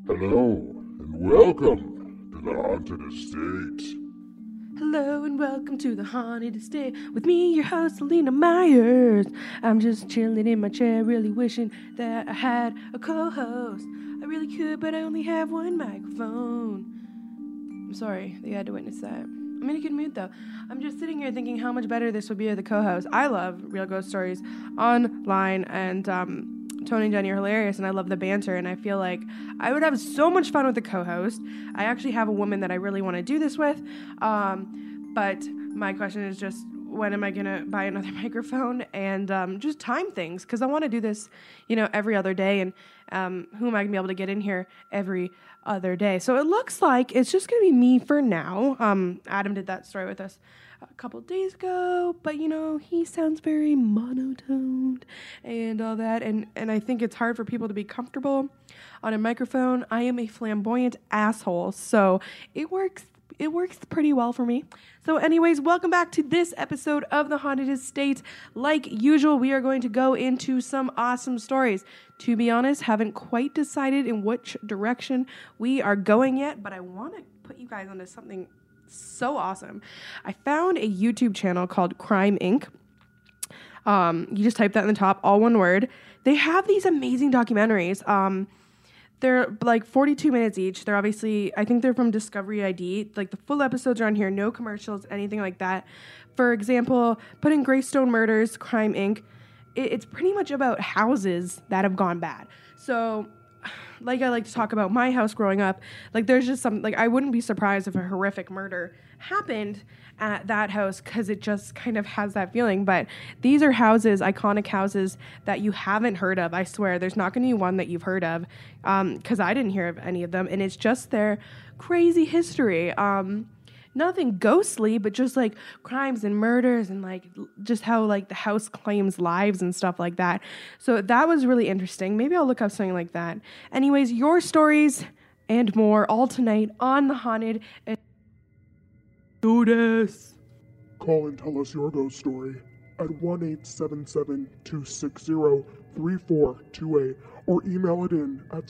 Hello, and welcome to the Haunted Estate. Hello and welcome to the Haunted Estate with me, your host, Selena Myers. I'm just chilling in my chair, really wishing that I had a co-host. I really could, but I only have one microphone. I'm sorry that you had to witness that. I'm in a good mood, though. I'm just sitting here thinking how much better this would be with a co-host. I love real ghost stories online, and Tony and Jenny are hilarious, and I love the banter, and I feel like I would have so much fun with the co-host. I actually have a woman that I really want to do this with, but my question is just, when am I going to buy another microphone and just time things, because I want to do this, every other day, and who am I going to be able to get in here every other day? So it looks like it's just going to be me for now. Adam did that story with us a couple days ago, but he sounds very monotoned and all that, and I think it's hard for people to be comfortable on a microphone. I am a flamboyant asshole, so it works pretty well for me. So anyways, welcome back to this episode of The Haunted Estate. Like usual, we are going to go into some awesome stories. To be honest, haven't quite decided in which direction we are going yet, but I want to put you guys onto something so awesome. I found a YouTube channel called Crime Inc. You just type that in the top, all one word. They have these amazing documentaries. They're like 42 minutes each. They're obviously, I think they're from Discovery ID. Like the full episodes are on here, no commercials, anything like that. For example, put in Greystone Murders, Crime Inc. It's pretty much about houses that have gone bad. So, like I like to talk about my house growing up, like there's just some, like I wouldn't be surprised if a horrific murder happened at that house, because it just kind of has that feeling. But these are houses, iconic houses that you haven't heard of. I swear there's not going to be one that you've heard of, because I didn't hear of any of them, and it's just their crazy history. Nothing ghostly, but just like crimes and murders, and like just how like the house claims lives and stuff like that. So that was really interesting. Maybe I'll look up something like that. Anyways, your stories and more all tonight on The Haunted. Do this. Call and tell us your ghost story at 1-877-260-3428 or email it in at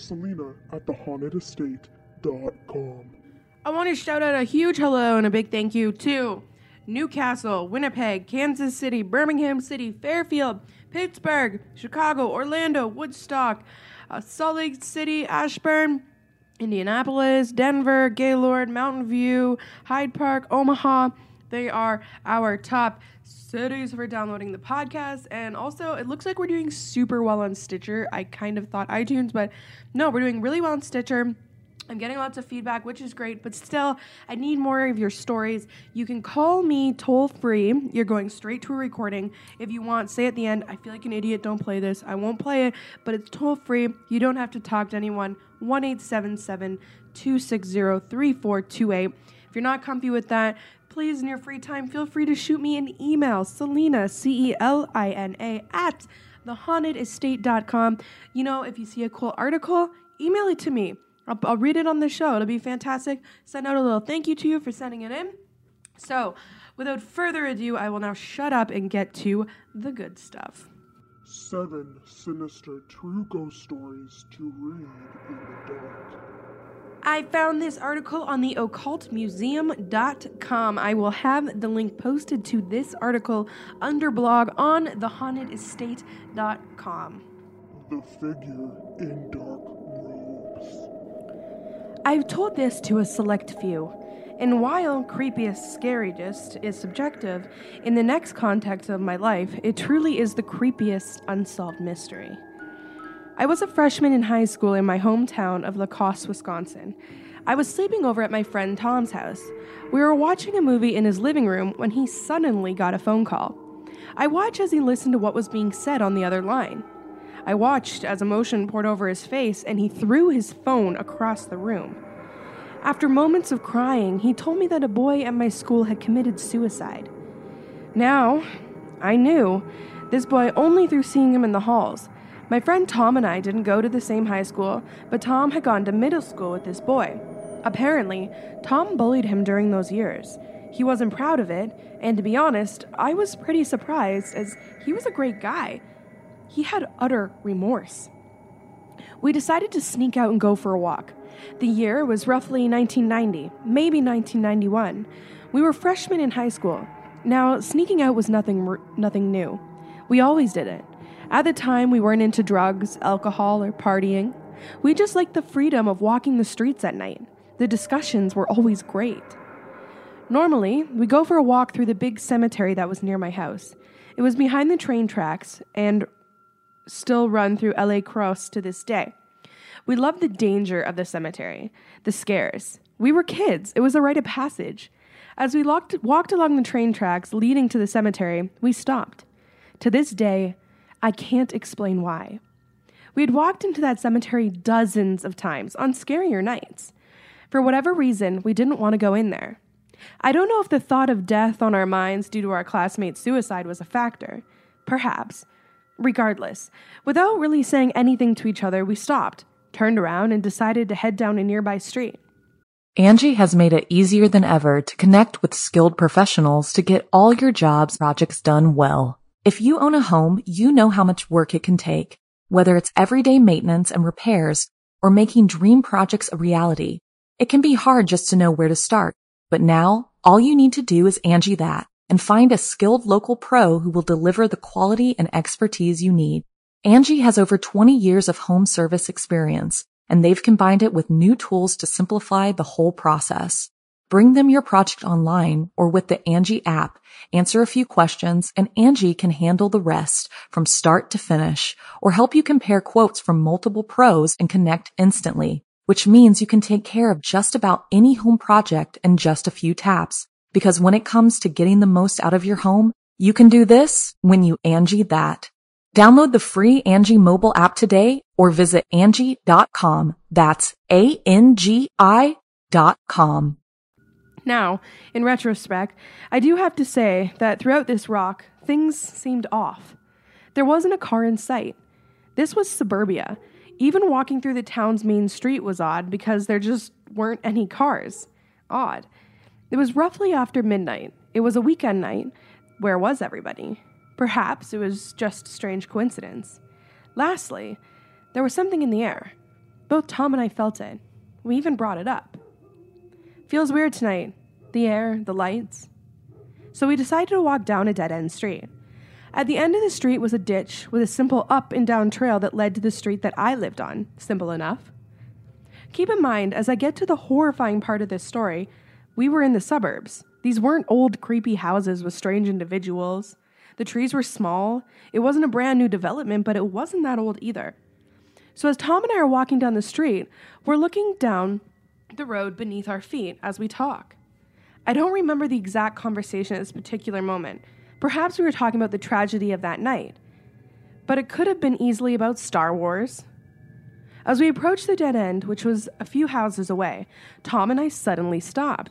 selena@thehauntedestate.com. I want to shout out a huge hello and a big thank you to Newcastle, Winnipeg, Kansas City, Birmingham City, Fairfield, Pittsburgh, Chicago, Orlando, Woodstock, Salt Lake City, Ashburn, Indianapolis, Denver, Gaylord, Mountain View, Hyde Park, Omaha. They are our top cities for downloading the podcast. And also, it looks like we're doing super well on Stitcher. I kind of thought iTunes, but no, we're doing really well on Stitcher. I'm getting lots of feedback, which is great, but still, I need more of your stories. You can call me toll-free. You're going straight to a recording. If you want, say at the end, I feel like an idiot, don't play this. I won't play it, but it's toll-free. You don't have to talk to anyone. 1-877-260-3428. If you're not comfy with that, please, in your free time, feel free to shoot me an email, Selena, CELINA, at thehauntedestate.com. If you see a cool article, email it to me. I'll read it on the show. It'll be fantastic. Send out a little thank you to you for sending it in. So, without further ado, I will now shut up and get to the good stuff. 7 sinister true ghost stories to read in the dark. I found this article on the occultmuseum.com. I will have the link posted to this article under blog on thehauntedestate.com. The figure in dark robes. I've told this to a select few, and while creepiest, scariest is subjective, in the next context of my life, it truly is the creepiest unsolved mystery. I was a freshman in high school in my hometown of La Crosse, Wisconsin. I was sleeping over at my friend Tom's house. We were watching a movie in his living room when he suddenly got a phone call. I watched as he listened to what was being said on the other line. I watched as emotion poured over his face, and he threw his phone across the room. After moments of crying, he told me that a boy at my school had committed suicide. Now, I knew this boy only through seeing him in the halls. My friend Tom and I didn't go to the same high school, but Tom had gone to middle school with this boy. Apparently, Tom bullied him during those years. He wasn't proud of it, and to be honest, I was pretty surprised, as he was a great guy. He had utter remorse. We decided to sneak out and go for a walk. The year was roughly 1990, maybe 1991. We were freshmen in high school. Now, sneaking out was nothing new. We always did it. At the time, we weren't into drugs, alcohol, or partying. We just liked the freedom of walking the streets at night. The discussions were always great. Normally, we go for a walk through the big cemetery that was near my house. It was behind the train tracks and still run through LA Cross to this day. We loved the danger of the cemetery, the scares. We were kids. It was a rite of passage. As we walked along the train tracks leading to the cemetery, we stopped. To this day, I can't explain why. We had walked into that cemetery dozens of times on scarier nights. For whatever reason, we didn't want to go in there. I don't know if the thought of death on our minds due to our classmate's suicide was a factor. Perhaps. Regardless, without really saying anything to each other, we stopped, turned around, and decided to head down a nearby street. Angie has made it easier than ever to connect with skilled professionals to get all your jobs projects done well. If you own a home, you know how much work it can take, whether it's everyday maintenance and repairs or making dream projects a reality. It can be hard just to know where to start, but now all you need to do is Angie that and find a skilled local pro who will deliver the quality and expertise you need. Angie has over 20 years of home service experience, and they've combined it with new tools to simplify the whole process. Bring them your project online or with the Angie app, answer a few questions, and Angie can handle the rest from start to finish or help you compare quotes from multiple pros and connect instantly, which means you can take care of just about any home project in just a few taps. Because when it comes to getting the most out of your home, you can do this when you Angie that. Download the free Angie mobile app today or visit Angie.com. That's ANGI.com. Now, in retrospect, I do have to say that throughout this walk, things seemed off. There wasn't a car in sight. This was suburbia. Even walking through the town's main street was odd because there just weren't any cars. Odd. It was roughly after midnight. It was a weekend night. Where was everybody? Perhaps it was just a strange coincidence. Lastly, there was something in the air. Both Tom and I felt it. We even brought it up. Feels weird tonight. The air, the lights. So we decided to walk down a dead-end street. At the end of the street was a ditch with a simple up and down trail that led to the street that I lived on. Simple enough. Keep in mind, as I get to the horrifying part of this story, we were in the suburbs. These weren't old, creepy houses with strange individuals. The trees were small. It wasn't a brand new development, but it wasn't that old either. So as Tom and I are walking down the street, we're looking down the road beneath our feet as we talk. I don't remember the exact conversation at this particular moment. Perhaps we were talking about the tragedy of that night. But it could have been easily about Star Wars. As we approached the dead end, which was a few houses away, Tom and I suddenly stopped.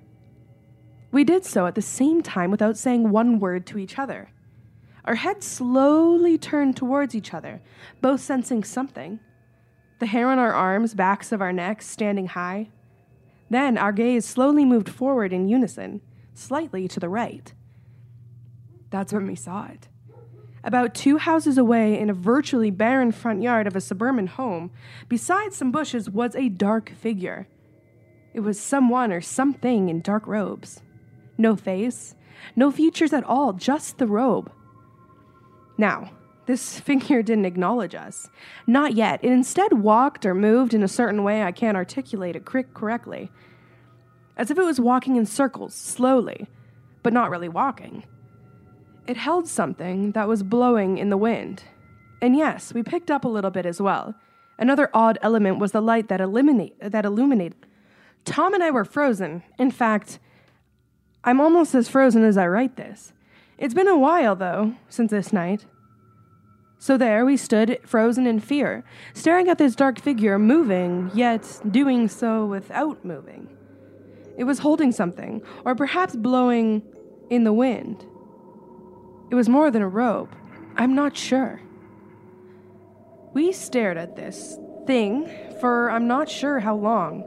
We did so at the same time without saying one word to each other. Our heads slowly turned towards each other, both sensing something. The hair on our arms, backs of our necks standing high. Then our gaze slowly moved forward in unison, slightly to the right. That's when we saw it. About 2 houses away in a virtually barren front yard of a suburban home, beside some bushes was a dark figure. It was someone or something in dark robes. No face, no features at all, just the robe. Now, this figure didn't acknowledge us. Not yet. It instead walked or moved in a certain way I can't articulate it correctly. As if it was walking in circles, slowly, but not really walking. It held something that was blowing in the wind. And yes, we picked up a little bit as well. Another odd element was the light that illuminated. Tom and I were frozen. In fact, I'm almost as frozen as I write this. It's been a while, though, since this night. So there we stood, frozen in fear, staring at this dark figure moving, yet doing so without moving. It was holding something, or perhaps blowing in the wind. It was more than a robe. I'm not sure. We stared at this thing for I'm not sure how long,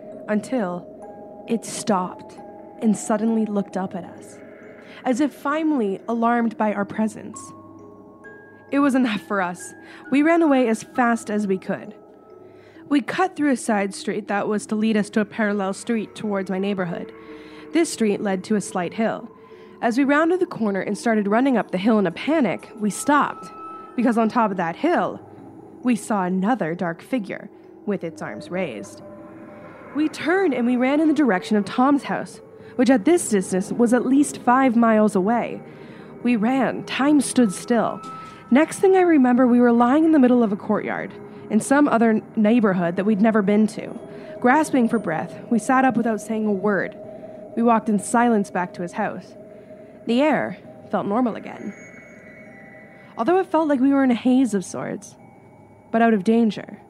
until it stopped and suddenly looked up at us, as if finally alarmed by our presence. It was enough for us. We ran away as fast as we could. We cut through a side street that was to lead us to a parallel street towards my neighborhood. This street led to a slight hill. As we rounded the corner and started running up the hill in a panic, we stopped, because on top of that hill, we saw another dark figure with its arms raised. We turned and we ran in the direction of Tom's house, which at this distance was at least 5 miles away. We ran. Time stood still. Next thing I remember, we were lying in the middle of a courtyard in some other neighborhood that we'd never been to. Grasping for breath, we sat up without saying a word. We walked in silence back to his house. The air felt normal again, although it felt like we were in a haze of sorts, but out of danger.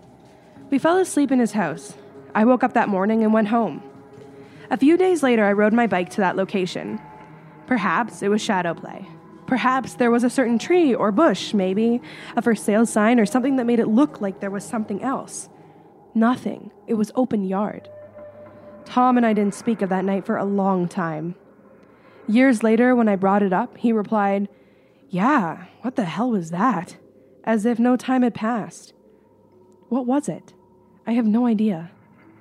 We fell asleep in his house. I woke up that morning and went home. A few days later, I rode my bike to that location. Perhaps it was shadow play. Perhaps there was a certain tree or bush, maybe a for sale sign or something that made it look like there was something else. Nothing. It was open yard. Tom and I didn't speak of that night for a long time. Years later, when I brought it up, he replied, "Yeah, what the hell was that?" As if no time had passed. What was it? I have no idea.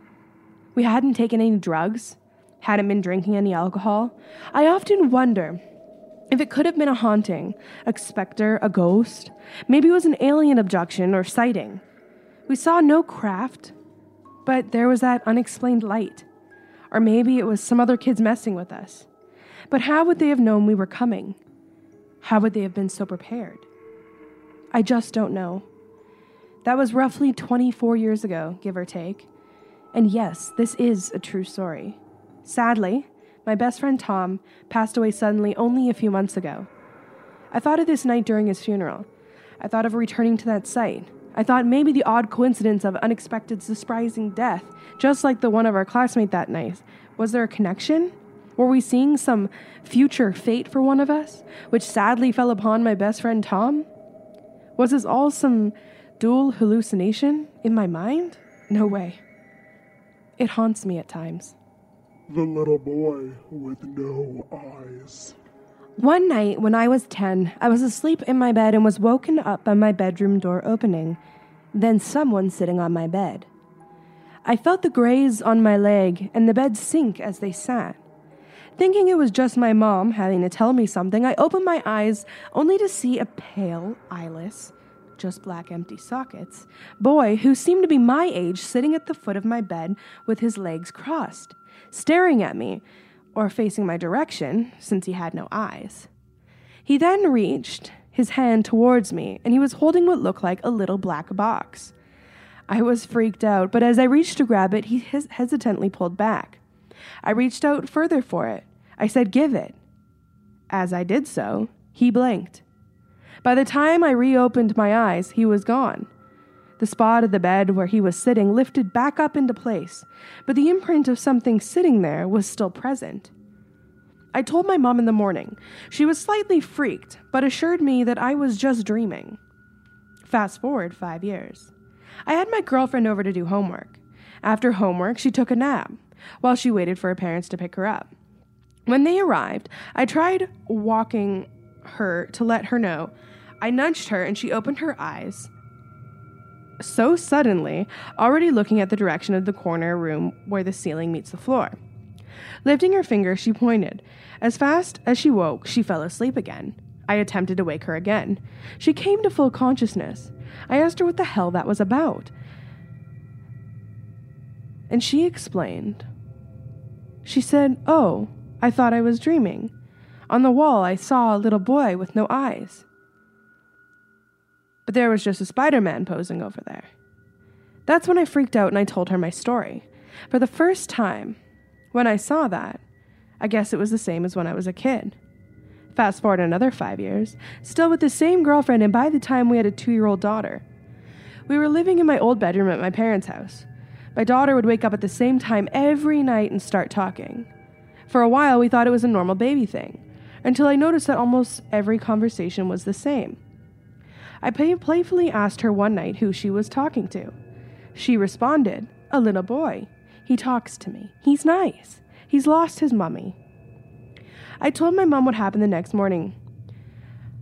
We hadn't taken any drugs, hadn't been drinking any alcohol. I often wonder if it could have been a haunting, a specter, a ghost. Maybe it was an alien abduction or sighting. We saw no craft, but there was that unexplained light. Or maybe it was some other kids messing with us. But how would they have known we were coming? How would they have been so prepared? I just don't know. That was roughly 24 years ago, give or take. And yes, this is a true story. Sadly, my best friend Tom passed away suddenly only a few months ago. I thought of this night during his funeral. I thought of returning to that site. I thought maybe the odd coincidence of unexpected, surprising death, just like the one of our classmate that night. Was there a connection? Were we seeing some future fate for one of us, which sadly fell upon my best friend Tom? Was this all some dual hallucination in my mind? No way. It haunts me at times. The little boy with no eyes. One night when I was 10, I was asleep in my bed and was woken up by my bedroom door opening, then someone sitting on my bed. I felt the graze on my leg and the bed sink as they sat. Thinking it was just my mom having to tell me something, I opened my eyes only to see a pale, eyeless, just black empty sockets, boy who seemed to be my age sitting at the foot of my bed with his legs crossed, staring at me, or facing my direction, since he had no eyes. He then reached his hand towards me, and he was holding what looked like a little black box. I was freaked out, but as I reached to grab it, he hesitantly pulled back. I reached out further for it. I said, "Give it." As I did so, he blinked. By the time I reopened my eyes, he was gone. The spot of the bed where he was sitting lifted back up into place, but the imprint of something sitting there was still present. I told my mom in the morning. She was slightly freaked, but assured me that I was just dreaming. Fast forward 5 years. I had my girlfriend over to do homework. After homework, she took a nap, while she waited for her parents to pick her up. When they arrived, I tried walking her to let her know. I nudged her and she opened her eyes so suddenly, already looking at the direction of the corner room where the ceiling meets the floor. Lifting her finger, she pointed. As fast as she woke, she fell asleep again. I attempted to wake her again. She came to full consciousness. I asked her what the hell that was about. And she explained. She said, "Oh, I thought I was dreaming. On the wall, I saw a little boy with no eyes. But there was just a Spider-Man posing over there." That's when I freaked out and I told her my story. For the first time, when I saw that, I guess it was the same as when I was a kid. Fast forward another 5 years, still with the same girlfriend, and by the time we had a 2-year-old daughter. We were living in my old bedroom at my parents' house. My daughter would wake up at the same time every night and start talking. For a while, we thought it was a normal baby thing, until I noticed that almost every conversation was the same. I playfully asked her one night who she was talking to. She responded, "A little boy. He talks to me. He's nice. He's lost his mummy." I told my mom what happened the next morning.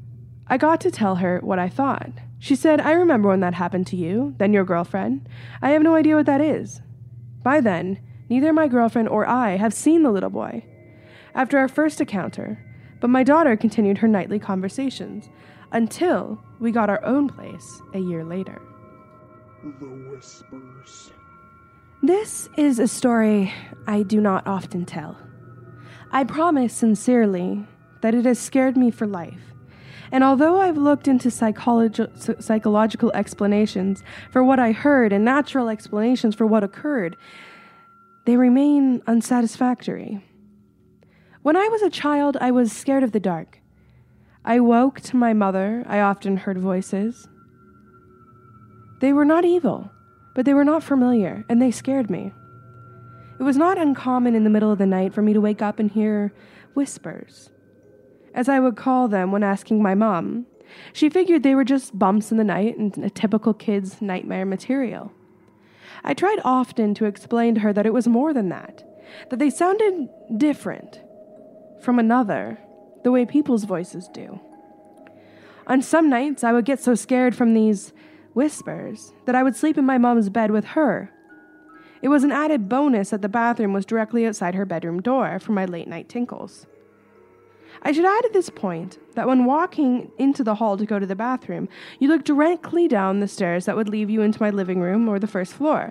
I got to tell her what I thought. She said, I remember when that happened to you, then your girlfriend. I have no idea what that is. By then, neither my girlfriend or I have seen the little boy after our first encounter, but my daughter continued her nightly conversations until we got our own place a year later. The Whispers. This is a story I do not often tell. I promise sincerely that it has scared me for life. And although I've looked into psychological explanations for what I heard and natural explanations for what occurred, they remain unsatisfactory. When I was a child, I was scared of the dark. I woke to my mother. I often heard voices. They were not evil, but they were not familiar, and they scared me. It was not uncommon in the middle of the night for me to wake up and hear whispers, as I would call them when asking my mom. She figured they were just bumps in the night and a typical kid's nightmare material. I tried often to explain to her that it was more than that they sounded different from another, the way people's voices do. On some nights, I would get so scared from these whispers that I would sleep in my mom's bed with her. It was an added bonus that the bathroom was directly outside her bedroom door for my late-night tinkles. I should add at this point that when walking into the hall to go to the bathroom, you look directly down the stairs that would lead you into my living room or the first floor.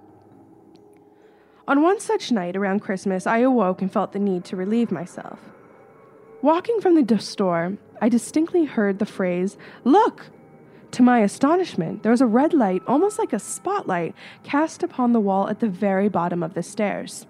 On one such night around Christmas, I awoke and felt the need to relieve myself. Walking from the store, I distinctly heard the phrase, "Look!" To my astonishment, there was a red light, almost like a spotlight, cast upon the wall at the very bottom of the stairs.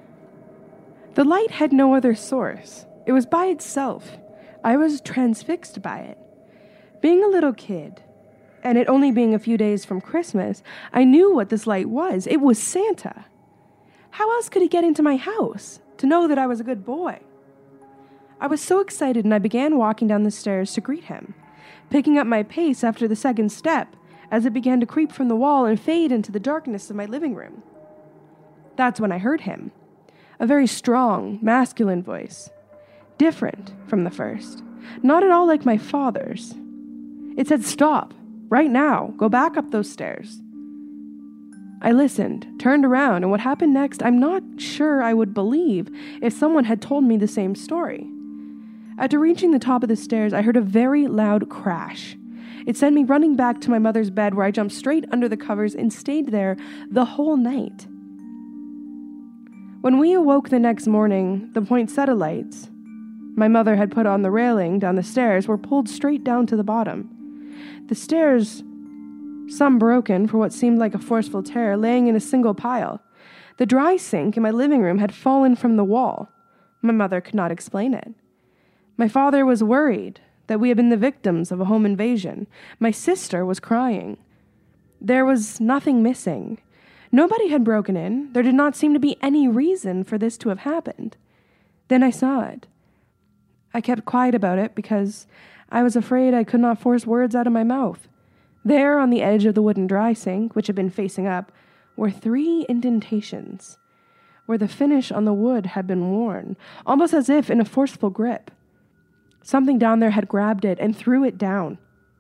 The light had no other source. It was by itself. I was transfixed by it. Being a little kid, and it only being a few days from Christmas, I knew what this light was. It was Santa. How else could he get into my house to know that I was a good boy? I was so excited, and I began walking down the stairs to greet him, picking up my pace after the second step as it began to creep from the wall and fade into the darkness of my living room. That's when I heard him. A very strong, masculine voice. Different from the first. Not at all like my father's. It said, "Stop. Right now. Go back up those stairs." I listened, turned around, and what happened next, I'm not sure I would believe if someone had told me the same story. After reaching the top of the stairs, I heard a very loud crash. It sent me running back to my mother's bed, where I jumped straight under the covers and stayed there the whole night. When we awoke the next morning, the poinsettia lights my mother had put on the railing down the stairs were pulled straight down to the bottom. The stairs, some broken for what seemed like a forceful tear, laying in a single pile. The dry sink in my living room had fallen from the wall. My mother could not explain it. My father was worried that we had been the victims of a home invasion. My sister was crying. There was nothing missing. Nobody had broken in. There did not seem to be any reason for this to have happened. Then I saw it. I kept quiet about it because I was afraid I could not force words out of my mouth. There, on the edge of the wooden dry sink, which had been facing up, were 3 indentations, where the finish on the wood had been worn, almost as if in a forceful grip. Something down there had grabbed it and threw it down.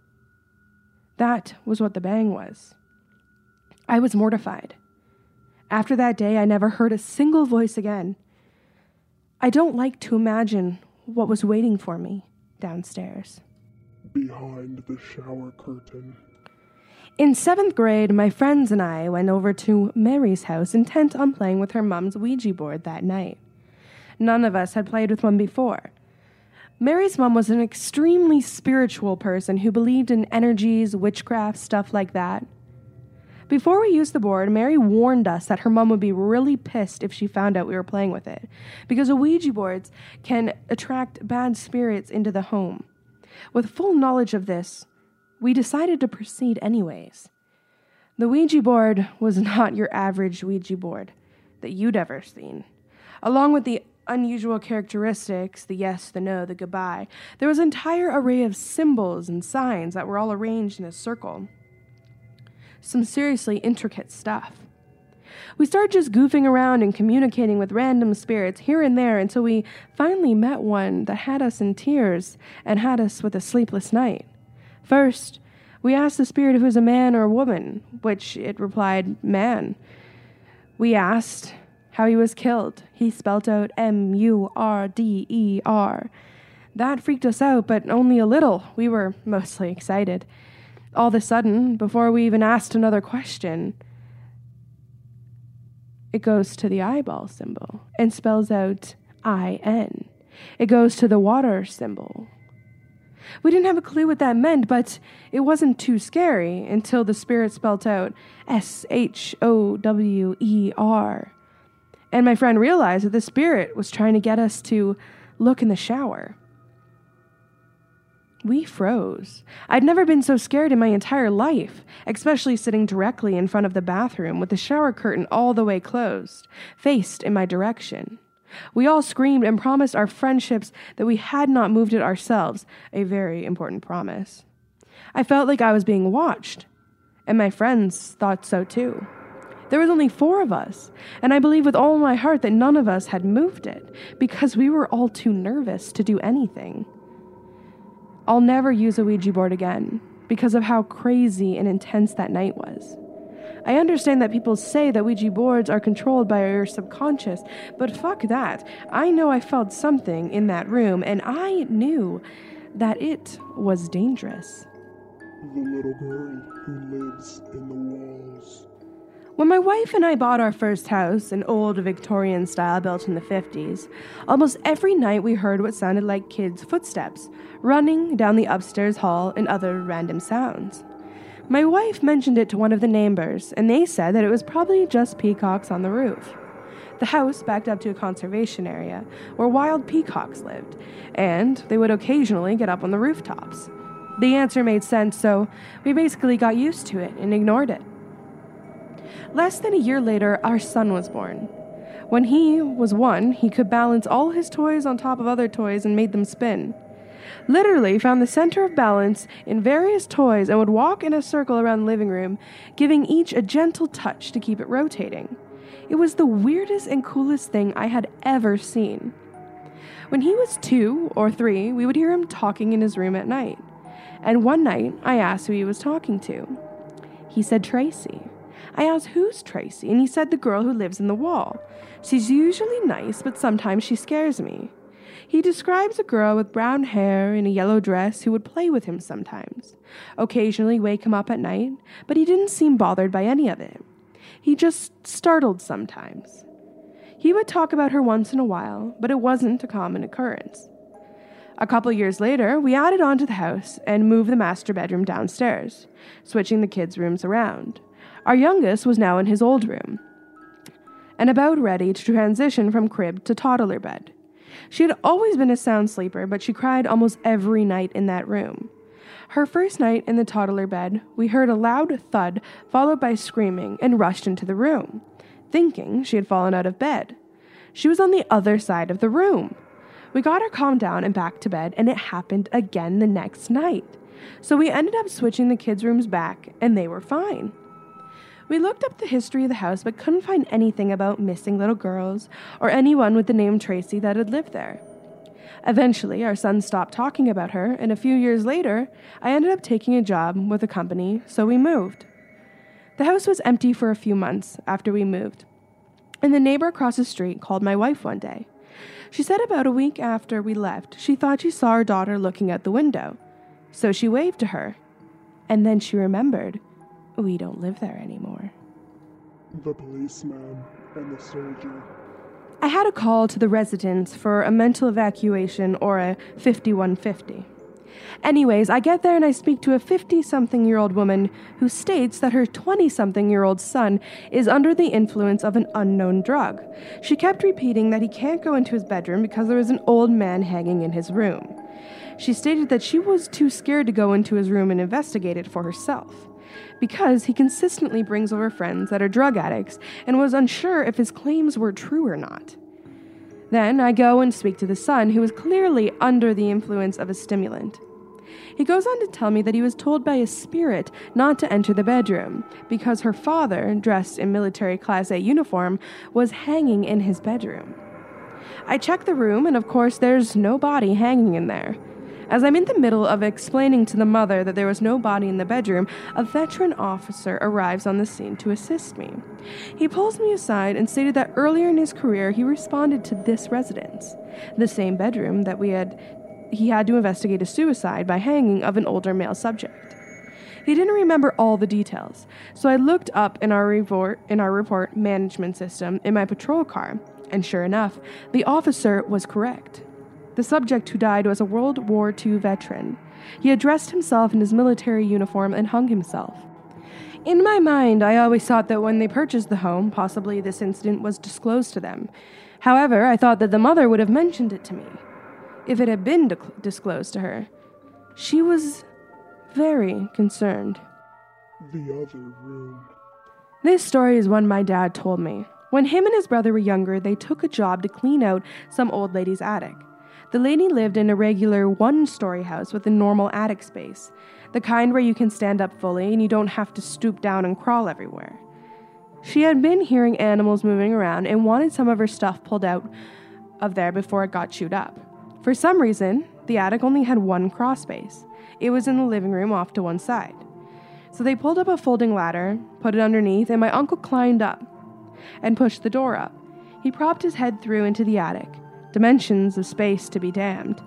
That was what the bang was. I was mortified. After that day, I never heard a single voice again. I don't like to imagine what was waiting for me downstairs. Behind the shower curtain. In 7th grade, my friends and I went over to Mary's house, intent on playing with her mom's Ouija board that night. None of us had played with one before. Mary's mom was an extremely spiritual person who believed in energies, witchcraft, stuff like that. Before we used the board, Mary warned us that her mom would be really pissed if she found out we were playing with it, because Ouija boards can attract bad spirits into the home. With full knowledge of this, we decided to proceed anyways. The Ouija board was not your average Ouija board that you'd ever seen. Along with the unusual characteristics, the yes, the no, the goodbye, there was an entire array of symbols and signs that were all arranged in a circle. Some seriously intricate stuff. We started just goofing around and communicating with random spirits here and there until we finally met one that had us in tears and had us with a sleepless night. First, we asked the spirit if it was a man or a woman, which it replied, man. We asked how he was killed. He spelt out Murder. That freaked us out, but only a little. We were mostly excited. All of a sudden, before we even asked another question, it goes to the eyeball symbol and spells out IN. It goes to the water symbol. We didn't have a clue what that meant, but it wasn't too scary until the spirit spelt out SHOWER. And my friend realized that the spirit was trying to get us to look in the shower. We froze. I'd never been so scared in my entire life, especially sitting directly in front of the bathroom with the shower curtain all the way closed, faced in my direction. We all screamed and promised our friendships that we had not moved it ourselves, a very important promise. I felt like I was being watched, and my friends thought so too. There was only 4 of us, and I believe with all my heart that none of us had moved it, because we were all too nervous to do anything. I'll never use a Ouija board again because of how crazy and intense that night was. I understand that people say that Ouija boards are controlled by your subconscious, but fuck that. I know I felt something in that room, and I knew that it was dangerous. The little girl who lives in the walls. When my wife and I bought our first house, an old Victorian style built in the 50s, almost every night we heard what sounded like kids' footsteps, running down the upstairs hall and other random sounds. My wife mentioned it to one of the neighbors, and they said that it was probably just peacocks on the roof. The house backed up to a conservation area where wild peacocks lived, and they would occasionally get up on the rooftops. The answer made sense, so we basically got used to it and ignored it. Less than a year later, our son was born. When he was 1, he could balance all his toys on top of other toys and made them spin. Literally found the center of balance in various toys and would walk in a circle around the living room, giving each a gentle touch to keep it rotating. It was the weirdest and coolest thing I had ever seen. When he was 2 or 3, we would hear him talking in his room at night. And one night, I asked who he was talking to. He said Tracy. I asked, who's Tracy? And he said the girl who lives in the wall. She's usually nice, but sometimes she scares me. He describes a girl with brown hair in a yellow dress who would play with him sometimes, occasionally wake him up at night, but he didn't seem bothered by any of it. He just startled sometimes. He would talk about her once in a while, but it wasn't a common occurrence. A couple years later, we added on to the house and moved the master bedroom downstairs, switching the kids' rooms around. Our youngest was now in his old room, and about ready to transition from crib to toddler bed. She had always been a sound sleeper, but she cried almost every night in that room. Her first night in the toddler bed, we heard a loud thud followed by screaming and rushed into the room, thinking she had fallen out of bed. She was on the other side of the room. We got her calmed down and back to bed, and it happened again the next night. So we ended up switching the kids' rooms back, and they were fine. We looked up the history of the house, but couldn't find anything about missing little girls or anyone with the name Tracy that had lived there. Eventually, our son stopped talking about her, and a few years later, I ended up taking a job with a company, so we moved. The house was empty for a few months after we moved, and the neighbor across the street called my wife one day. She said about a week after we left, she thought she saw her daughter looking out the window, so she waved to her, and then she remembered. We don't live there anymore. The policeman and the soldier. I had a call to the residence for a mental evacuation or a 5150. Anyways, I get there and I speak to a 50-something-year-old woman who states that her 20-something-year-old son is under the influence of an unknown drug. She kept repeating that he can't go into his bedroom because there is an old man hanging in his room. She stated that she was too scared to go into his room and investigate it for herself, because he consistently brings over friends that are drug addicts and was unsure if his claims were true or not. Then I go and speak to the son, who was clearly under the influence of a stimulant. He goes on to tell me that he was told by a spirit not to enter the bedroom because her father, dressed in military Class A uniform, was hanging in his bedroom. I check the room, and of course there's no body hanging in there. As I'm in the middle of explaining to the mother that there was no body in the bedroom, a veteran officer arrives on the scene to assist me. He pulls me aside and stated that earlier in his career he responded to this residence, the same bedroom that he had to investigate a suicide by hanging of an older male subject. He didn't remember all the details, so I looked up in our report management system in my patrol car, and sure enough, the officer was correct. The subject who died was a World War II veteran. He had dressed himself in his military uniform and hung himself. In my mind, I always thought that when they purchased the home, possibly this incident was disclosed to them. However, I thought that the mother would have mentioned it to me, if it had been disclosed to her. She was very concerned. The other room. This story is one my dad told me. When him and his brother were younger, they took a job to clean out some old lady's attic. The lady lived in a regular one-story house with a normal attic space, the kind where you can stand up fully and you don't have to stoop down and crawl everywhere. She had been hearing animals moving around and wanted some of her stuff pulled out of there before it got chewed up. For some reason, the attic only had one crawl space. It was in the living room off to one side. So they pulled up a folding ladder, put it underneath, and my uncle climbed up and pushed the door up. He propped his head through into the attic. Dimensions of space to be damned.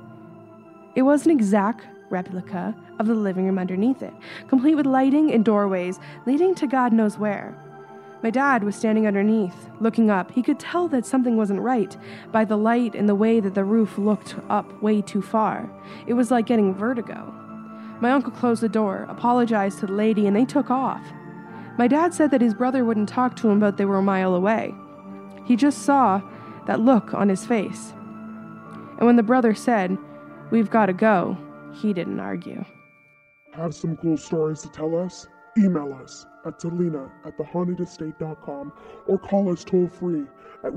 It was an exact replica of the living room underneath it, complete with lighting and doorways leading to God knows where. My dad was standing underneath, looking up. He could tell that something wasn't right by the light and the way that the roof looked up way too far. It was like getting vertigo. My uncle closed the door, apologized to the lady, and they took off. My dad said that his brother wouldn't talk to him about they were a mile away. He just saw that look on his face. And when the brother said, "We've got to go," he didn't argue. Have some cool stories to tell us? Email us at selena@thehauntedestate.com or call us toll-free at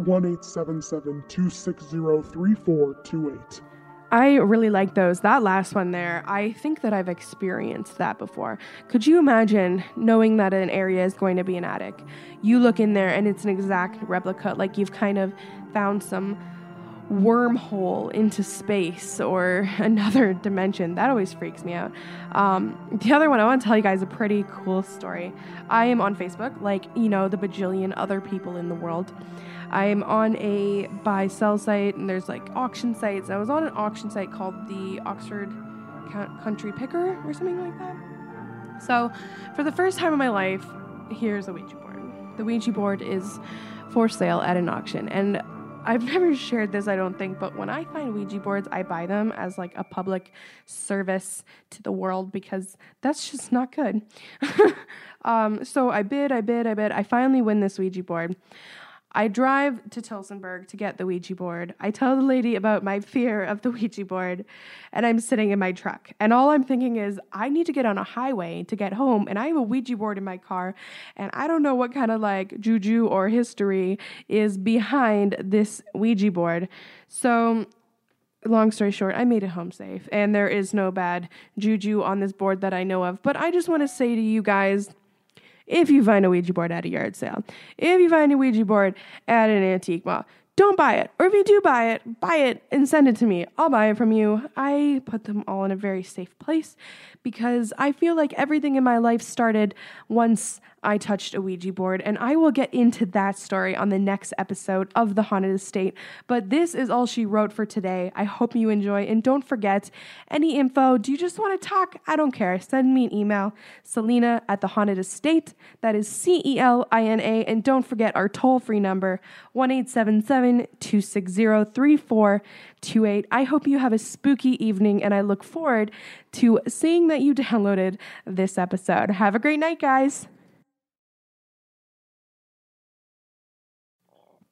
1-877-260-3428. I really like those. That last one there, I think that I've experienced that before. Could you imagine knowing that an area is going to be an attic? You look in there and it's an exact replica, like you've kind of found some wormhole into space or another dimension. That always freaks me out. The other one, I want to tell you guys a pretty cool story. I am on Facebook, like, the bajillion other people in the world. I'm on a buy-sell site, and there's like auction sites. I was on an auction site called the Oxford Country Picker or something like that. So for the first time in my life, here's a Ouija board. The Ouija board is for sale at an auction, and I've never shared this, I don't think, but when I find Ouija boards, I buy them as like a public service to the world because that's just not good. So I bid. I finally win this Ouija board. I drive to Tillsonburg to get the Ouija board. I tell the lady about my fear of the Ouija board, and I'm sitting in my truck. And all I'm thinking is, I need to get on a highway to get home, and I have a Ouija board in my car, and I don't know what kind of like juju or history is behind this Ouija board. So, long story short, I made it home safe, and there is no bad juju on this board that I know of. But I just want to say to you guys, if you find a Ouija board at a yard sale, if you find a Ouija board at an antique mall, don't buy it. Or if you do buy it and send it to me. I'll buy it from you. I put them all in a very safe place because I feel like everything in my life started once I touched a Ouija board, and I will get into that story on the next episode of The Haunted Estate. But this is all she wrote for today. I hope you enjoy, and don't forget, any info, do you just want to talk? I don't care. Send me an email, Selena@thehauntedestate. That is CELINA, and don't forget our toll-free number, 1-877-260-3428. I hope you have a spooky evening, and I look forward to seeing that you downloaded this episode. Have a great night, guys.